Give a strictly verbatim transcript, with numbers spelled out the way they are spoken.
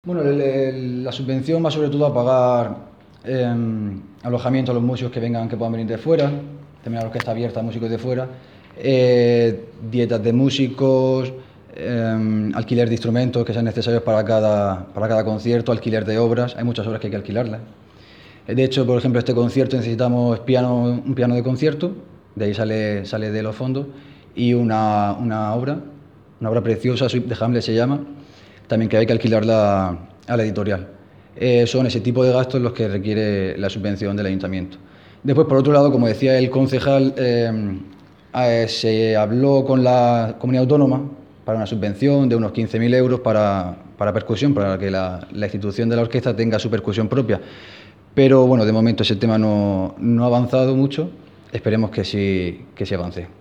Bueno, el- el- la subvención va sobre todo a pagar eh, alojamiento a los músicos que vengan, que puedan venir de fuera, también a la orquesta abierta a músicos de fuera, eh, dietas de músicos, eh, alquiler de instrumentos que sean necesarios para cada, para cada concierto, alquiler de obras, hay muchas obras que hay que alquilarlas. Eh, De hecho, por ejemplo, este concierto necesitamos piano, un piano de concierto, de ahí sale, sale de los fondos, y una, una obra, una obra preciosa, Suite de Hamlet se llama, también que hay que alquilarla a la editorial. Eh, son ese tipo de gastos los que requiere la subvención del ayuntamiento. Después, por otro lado, como decía el concejal, eh, eh, se habló con la comunidad autónoma para una subvención de unos quince mil euros para, para percusión, para que la, la institución de la orquesta tenga su percusión propia. Pero bueno, de momento ese tema no, no ha avanzado mucho, esperemos que sí, que sí avance.